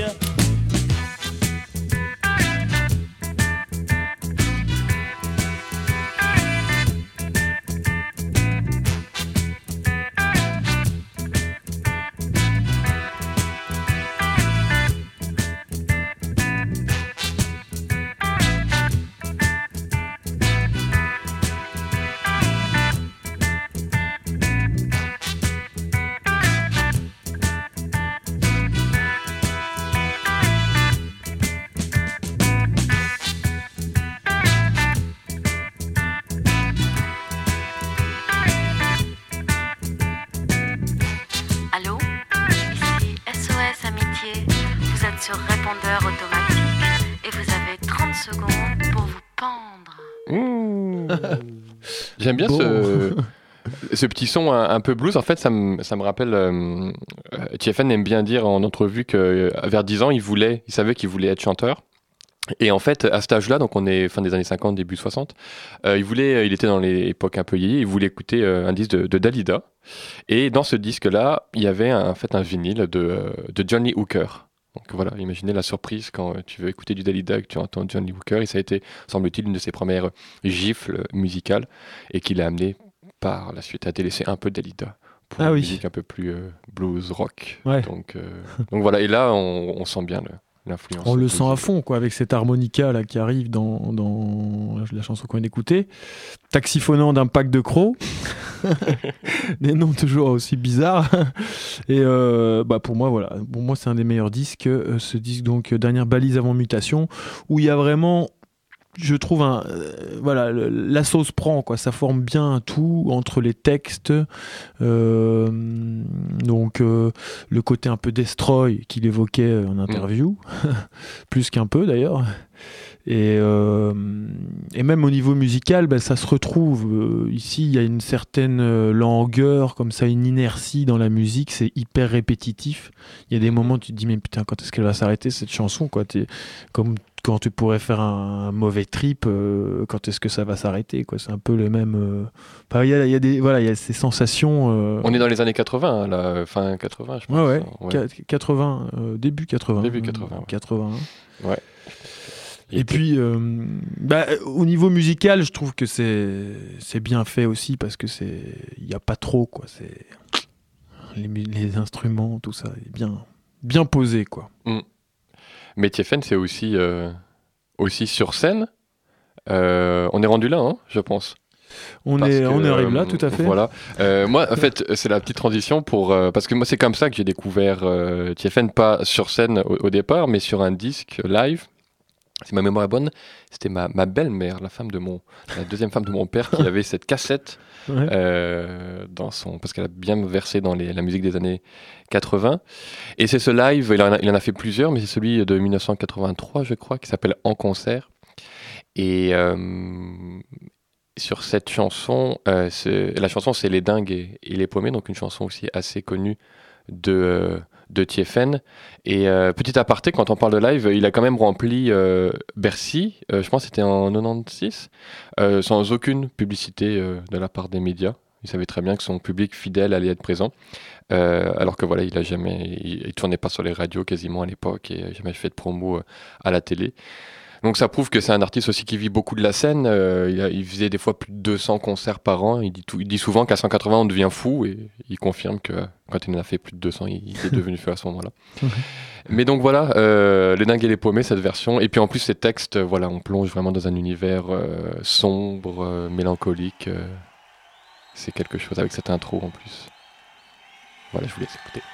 Sur répondeur automatique et vous avez 30 secondes pour vous pendre. J'aime bien ce petit son un peu blues. En fait, ça me rappelle... TFN aime bien dire en entrevue que vers 10 ans, il savait qu'il voulait être chanteur. Et en fait, à cet âge-là, donc on est fin des années 50, début 60, il était dans l'époque un peu yéyé, il voulait écouter un disque de Dalida. Et dans ce disque-là, il y avait un vinyle de Johnny Hooker. Donc voilà, imaginez la surprise quand tu veux écouter du Dalida et que tu entends John Lee Hooker. Et ça a été, semble-t-il, une de ses premières gifles musicales et qui l'a amené par la suite à délaisser un peu Dalida pour une musique un peu plus blues rock. Ouais. Donc voilà, et là on sent bien l'influence. On le sent à fond, quoi, avec cet harmonica là qui arrive dans la chanson qu'on vient d'écouter, taxiphonant d'un pack de crocs. Des noms toujours aussi bizarres. Et pour moi c'est un des meilleurs disques, ce disque donc Dernière balise avant mutation, où il y a vraiment, je trouve, la sauce prend, quoi. Ça forme bien un tout entre les textes, le côté un peu destroy qu'il évoquait en interview, plus qu'un peu d'ailleurs. Et même au niveau musical, ça se retrouve. Ici, il y a une certaine langueur, comme ça, une inertie dans la musique. C'est hyper répétitif. Il y a des moments où tu te dis, mais putain, quand est-ce qu'elle va s'arrêter cette chanson, quoi. Comme quand tu pourrais faire un mauvais trip, quand est-ce que ça va s'arrêter, quoi. C'est un peu le même. Il y a ces sensations. On est dans les années 80, là, fin 80, je pense. Ouais. 80, début 80. Début 80. 81. Ouais. Et puis, au niveau musical, je trouve que c'est bien fait aussi, parce que il n'y a pas trop, quoi. C'est les instruments, tout ça, est bien posé, quoi. Mais TFN, c'est aussi sur scène. On est rendu là, hein, je pense. On arrive là, tout à fait. Voilà. Moi, en fait, c'est la petite transition parce que moi, c'est comme ça que j'ai découvert TFN, pas sur scène au départ, mais sur un disque live. Si ma mémoire est bonne, c'était ma belle-mère, la deuxième femme de mon père, qui avait cette cassette parce qu'elle a bien versé dans la musique des années 80. Et c'est ce live, il en a fait plusieurs, mais c'est celui de 1983, je crois, qui s'appelle En concert. Et sur cette chanson, la chanson c'est Les Dingues et les Paumés, donc une chanson aussi assez connue de TFN. Et petit aparté, quand on parle de live, il a quand même rempli Bercy, je pense que c'était en 96, sans aucune publicité de la part des médias. Il savait très bien que son public fidèle allait être présent, alors que voilà, il tournait pas sur les radios quasiment à l'époque et jamais fait de promo à la télé. Donc ça prouve que c'est un artiste aussi qui vit beaucoup de la scène. Il faisait des fois plus de 200 concerts par an. Il dit souvent qu'à 180 on devient fou, et il confirme que quand il en a fait plus de 200, il est devenu fou à ce moment-là. Mais donc voilà, Les Dingues et les Paumés, cette version. Et puis en plus ces textes, on plonge vraiment dans un univers sombre, mélancolique. C'est quelque chose avec cette intro en plus. Voilà, je vous laisse écouter.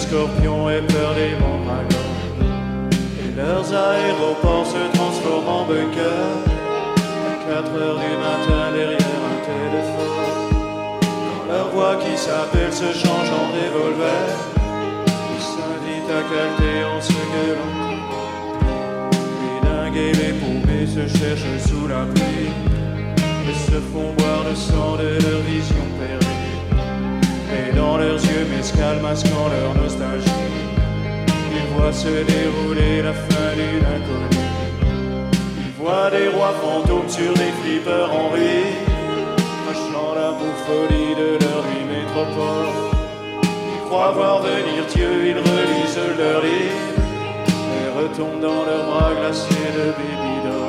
scorpions et peur des mandragores. Et leurs aéroports se transforment en bunker. À 4 heures du matin derrière un téléphone, quand leur voix qui s'appelle se change en revolver, ils s'invitent à calter en se gueulant. Les dingues et les paumés se cherchent sous la pluie et se font boire le sang de leur vision perdue. Et dans leurs yeux mescal masquant leur nostalgie, ils voient se dérouler la fin d'une inconnue. Ils voient des rois fantômes sur des flippers en ruine, crachant l'amour folie de leur vie métropole. Ils croient voir venir Dieu, ils relisent leur livre et retombent dans leurs bras glacés de Baby-Doll.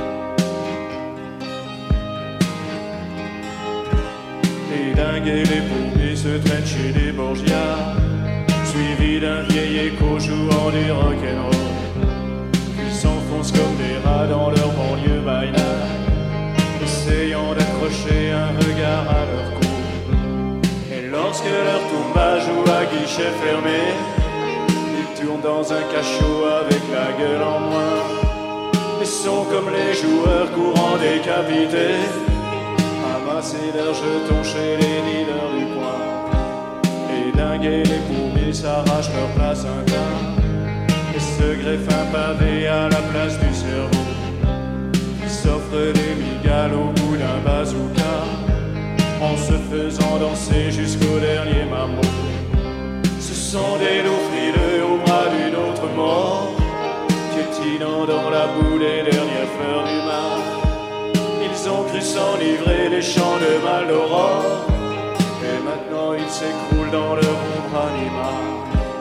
Les dingues et les paumés se traînent chez des Borgia, suivis d'un vieil écho jouant du rock'n'roll. Ils s'enfoncent comme des rats dans leur banlieue baïna, essayant d'accrocher un regard à leur cou. Et lorsque leur Toumba joue à guichet fermé, ils tournent dans un cachot avec la gueule en moins. Ils sont comme les joueurs courants décapités, amasser leurs jetons chez les dealers du coin. Les dingues et les paumés s'arrachent leur place un tas et se greffent un pavé à la place du cerveau. Ils s'offrent des migales au bout d'un bazooka, en se faisant danser jusqu'au dernier mammot. Ce sont des loups frileux au bras d'une autre mort, piétinant dans la boue les dernières fleurs du mal. Ils ont cru s'enivrer les champs de Maldoror, et maintenant ils s'écroulent dans leur ombre animale.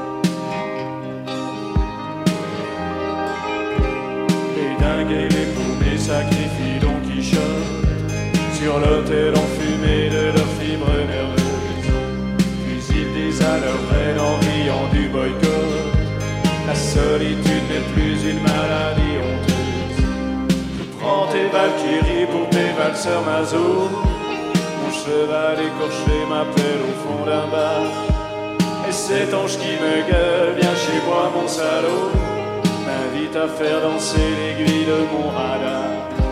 Les dingues et les paumés sacrifient Don Quichotte sur l'autel enfumé de leurs fibres nerveuses. Puis ils disent à leur reine en riant du boycott: la solitude n'est plus une maladie honteuse. Prends tes valkyries pour tes valseurs mazo. Mon cheval écorché m'appelle au fond d'un bar, et cet ange qui me gueule: viens chez moi mon salaud, m'invite à faire danser l'aiguille de mon radar.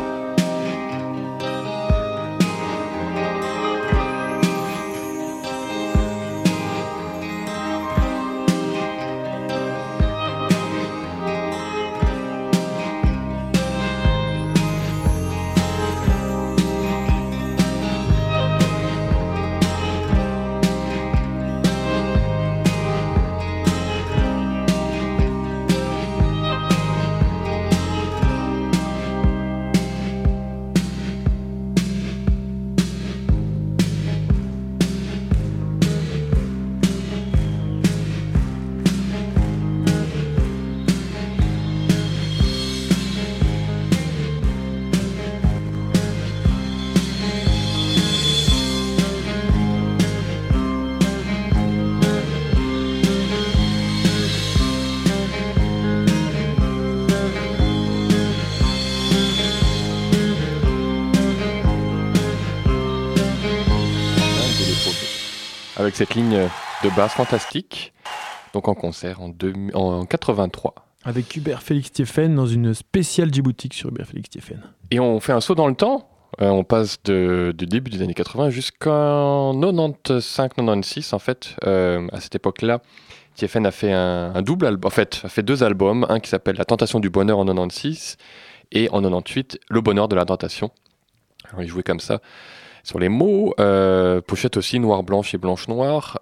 Avec cette ligne de basse fantastique, donc en concert en 83. Avec Hubert Félix Thieffen dans une spéciale Djiboutique sur Hubert Félix Thieffen. Et on fait un saut dans le temps, on passe du début des années 80 jusqu'en 95-96 en fait. À cette époque-là, Thieffen a fait un double album, en fait, a fait 2 albums, un qui s'appelle La Tentation du Bonheur en 96 et en 98 Le Bonheur de la Tentation. Alors, il jouait comme ça sur les mots, pochette aussi noir-blanche et blanche-noire,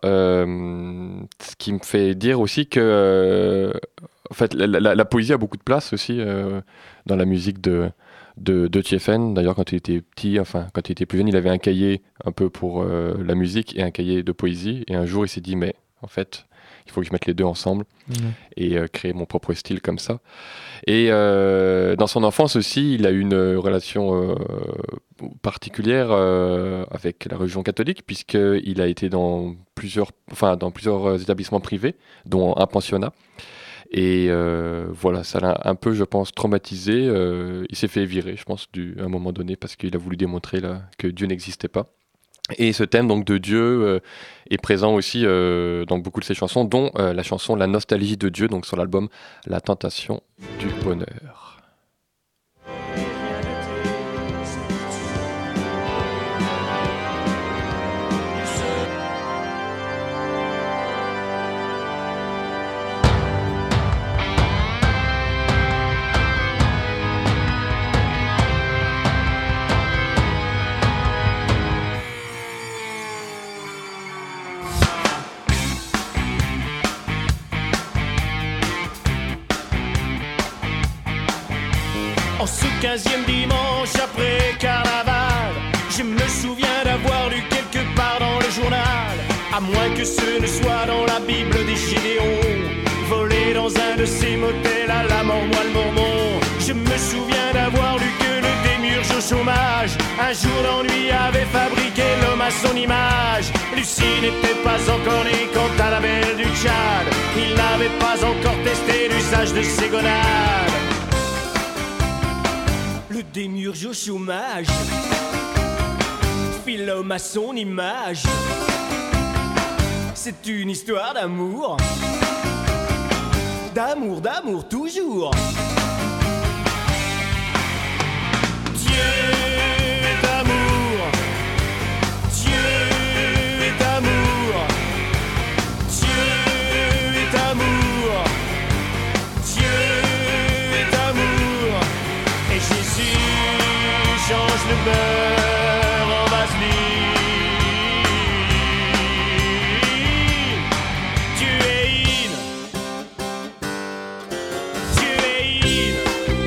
ce qui me fait dire aussi que en fait, la poésie a beaucoup de place aussi dans la musique de Thieffen. D'ailleurs, quand il était petit, enfin quand il était plus jeune, il avait un cahier un peu pour la musique et un cahier de poésie, et un jour il s'est dit mais en fait il faut que je mette les deux ensemble et créer mon propre style comme ça. Et dans son enfance aussi, il a eu une relation particulière avec la religion catholique, puisqu'il a été dans plusieurs établissements privés, dont un pensionnat. Et voilà, ça l'a un peu, je pense, traumatisé. Il s'est fait virer, je pense, à un moment donné, parce qu'il a voulu démontrer là, que Dieu n'existait pas. Et ce thème donc de Dieu est présent aussi dans beaucoup de ses chansons, dont la chanson La nostalgie de Dieu, donc sur l'album La tentation du bonheur. En ce 15e dimanche après carnaval, je me souviens d'avoir lu quelque part dans le journal, à moins que ce ne soit dans la Bible des Gédéons, volé dans un de ces motels à la Mormoile Mormon. Je me souviens d'avoir lu que le démiurge au chômage, un jour d'ennui avait fabriqué l'homme à son image. Lucie n'était pas encore née quand à la belle du Tchad, il n'avait pas encore testé l'usage de ses gonades. Le démiurge au chômage fit l'homme à son image. C'est une histoire d'amour, d'amour, d'amour toujours. Dieu est amour, Dieu est amour, Dieu est amour, Dieu est amour. Et Jésus change le beurre en vaseline. Dieu est in, Dieu est in.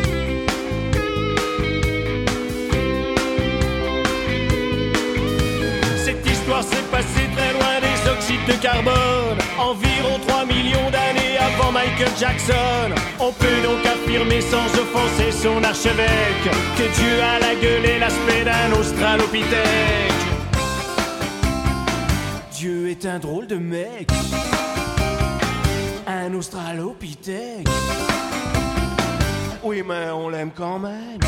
Cette histoire s'est passée très loin des oxydes de carbone, environ 3 millions d'années avant Michael Jackson. On peut donc affirmer sans offenser son archevêque que Dieu a la gueule et l'aspect d'un australopithèque. Dieu est un drôle de mec, un australopithèque. Oui mais on l'aime quand même.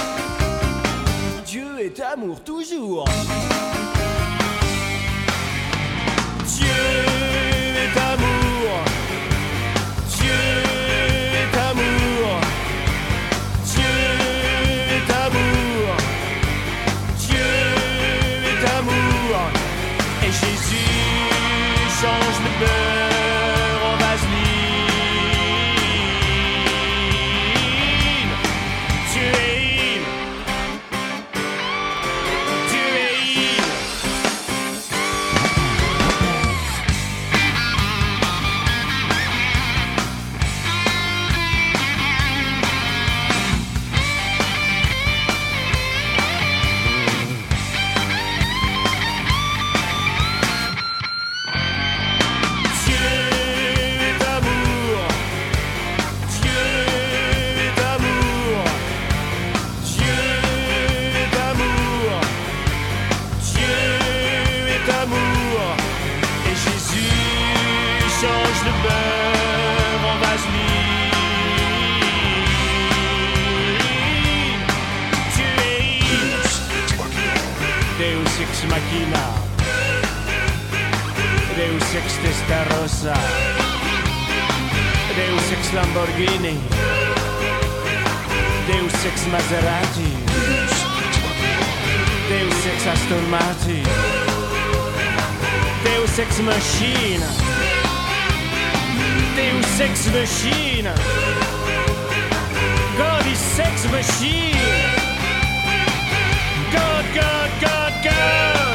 Dieu est amour toujours. Dieu est amour, Dieu est amour, Dieu est amour, Dieu est amour. Et Jésus change le beurre en vaseline. Dieu est in, Dieu est in. Machina, Deus ex Testarossa, Deus ex Lamborghini, Deus ex Maserati, Deus ex Aston Martin, Deus ex Machine, Deus ex Machine, God is sex machine, God, God, God, God.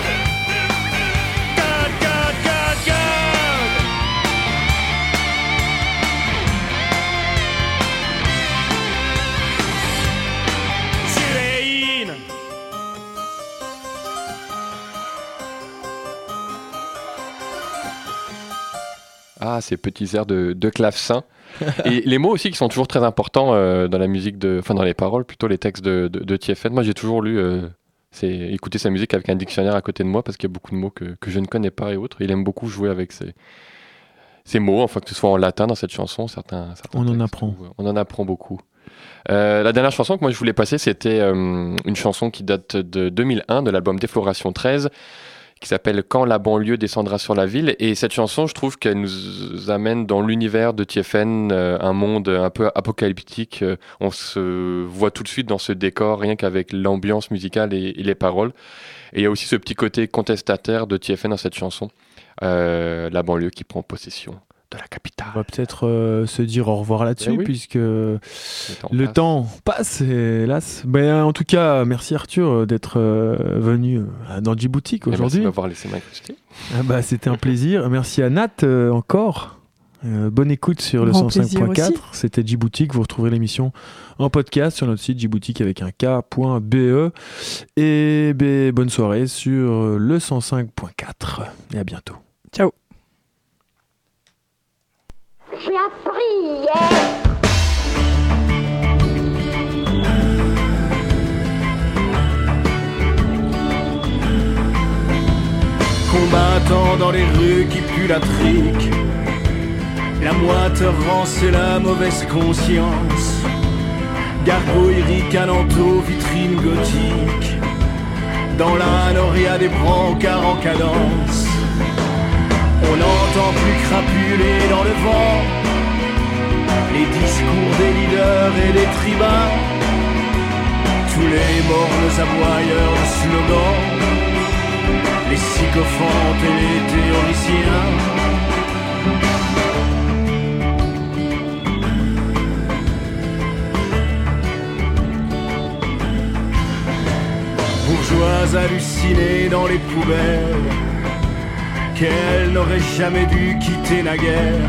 Ah, ces petits airs de clavecin. Et les mots aussi qui sont toujours très importants dans la musique, dans les paroles, plutôt les textes de TFN. Moi, j'ai toujours lu, écouter sa musique avec un dictionnaire à côté de moi parce qu'il y a beaucoup de mots que je ne connais pas et autres. Il aime beaucoup jouer avec ces mots, enfin que ce soit en latin dans cette chanson, certains on textes, en apprend. On en apprend beaucoup. La dernière chanson que moi je voulais passer, c'était une chanson qui date de 2001, de l'album Défloration 13. qui s'appelle « Quand la banlieue descendra sur la ville ». Et cette chanson, je trouve qu'elle nous amène dans l'univers de TFN, un monde un peu apocalyptique. On se voit tout de suite dans ce décor, rien qu'avec l'ambiance musicale et les paroles. Et il y a aussi ce petit côté contestataire de TFN dans cette chanson. La banlieue qui prend possession de la capitale. On va peut-être se dire au revoir là-dessus, puisque le temps passe, hélas. En tout cas, merci Arthur d'être venu dans Djiboutique aujourd'hui. Merci de m'avoir laissé m'incruster. C'était un plaisir. Merci à Nat encore. Bonne écoute sur le 105.4. C'était Djiboutique. Vous retrouverez l'émission en podcast sur notre site djiboutique avec un k.be. Et bonne soirée sur le 105.4. Et à bientôt. Ciao. J'ai appris hier. Combattant dans les rues qui puent la trique, la moite rance et la mauvaise conscience, gargouille ricanant aux vitrines gothiques, dans la noria des brancards en cadence. On n'entend plus crapuler dans le vent les discours des leaders et des tribuns, tous les mornes aboyeurs de slogans, les sycophantes et les théoriciens. Bourgeois hallucinés dans les poubelles, qu'elle n'aurait jamais dû quitter naguère.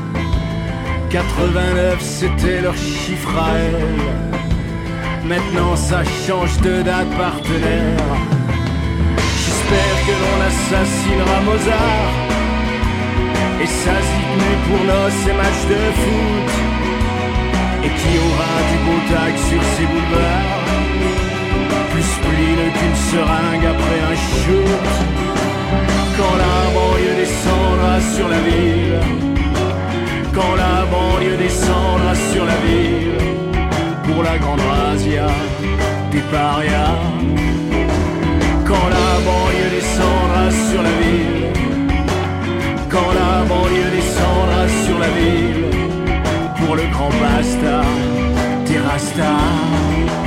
89 c'était leur chiffre à elle, maintenant ça change de date partenaire. J'espère que l'on assassinera Mozart et sa zipnée pour noces et matchs de foot, et qui aura du beau tag sur ses boulevards, plus spleen qu'une seringue après un shoot. Quand la banlieue descendra sur la ville, quand la banlieue descendra sur la ville, pour la grande razzia des parias. Quand la banlieue descendra sur la ville, quand la banlieue descendra sur la ville, pour le grand basta des rastas.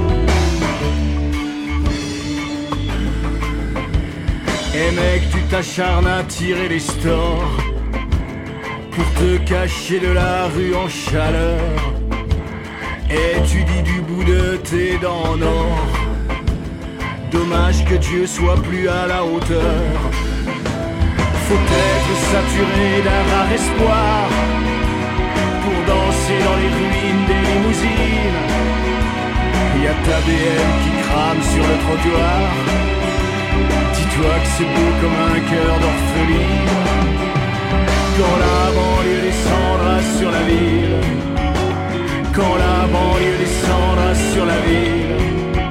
Et mec, tu t'acharnes à tirer les stores pour te cacher de la rue en chaleur, et tu dis du bout de tes dents en or, dommage que Dieu soit plus à la hauteur. Faut être saturé d'un rare espoir pour danser dans les ruines des limousines. Y'a ta BM qui crame sur le trottoir, dis-toi que c'est beau comme un cœur d'orpheline. Quand la banlieue descendra sur la ville, quand la banlieue descendra sur la ville,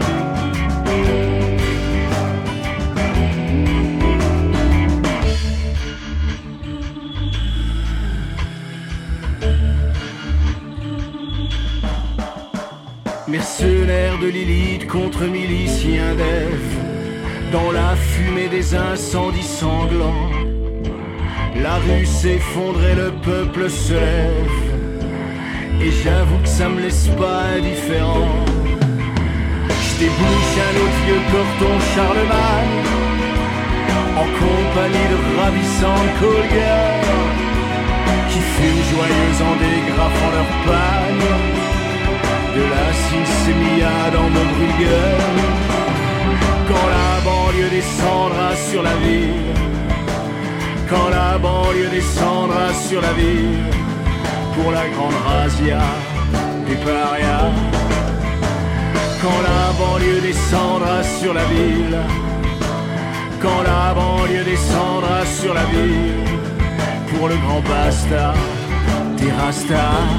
mercenaires de Lilith contre miliciens d'Ève, dans la fumée des incendies sanglants, la rue s'effondre et le peuple se lève, et j'avoue que ça me laisse pas indifférent. J'débouche un autre vieux corton Charlemagne, en compagnie de ravissants call-girls, qui fument joyeux en dégrafant leur pagne, de la Sinsémia dans mon brûle-gueule. Quand la banlieue descendra sur la ville, quand la banlieue descendra sur la ville, pour la grande razzia des parias. Quand la banlieue descendra sur la ville, quand la banlieue descendra sur la ville, pour le grand basta des rastas.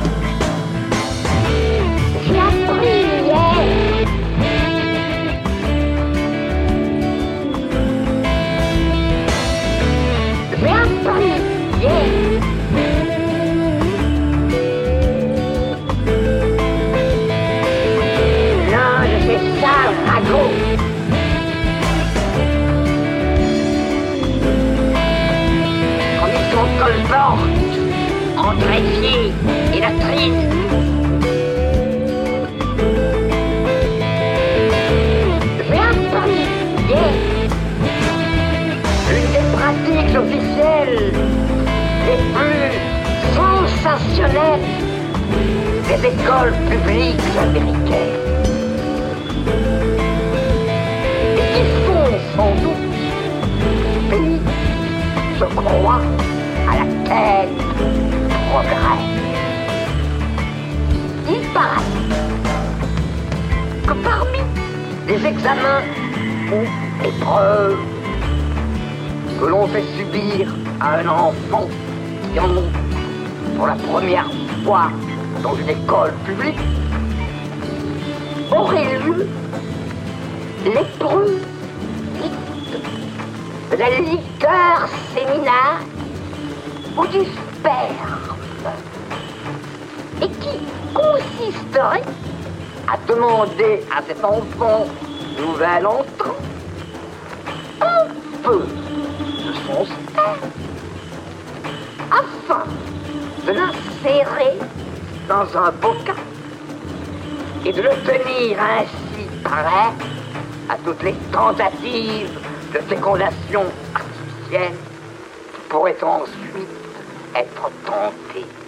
J'ai appris hier. J'ai appris hier. Non, je fais ça, ragot. enfant greffier et l'actrice. J'ai appris hier une des pratiques officielles les plus sensationnelles des écoles publiques américaines. Et qui font sans doute pays se croient à la quête du progrès. Il paraît que parmi les examens ou épreuves que l'on fait subir à un enfant qui en ont pour la première fois dans une école publique, aurait lieu l'épreuve de la liqueur séminale ou du sperme, et qui consisterait à demander à cet enfant nouvel entrant un peu de son sperme afin de l'insérer dans un bocal et de le tenir ainsi prêt à toutes les tentatives de fécondation artificielle qui pourraient ensuite être tentées.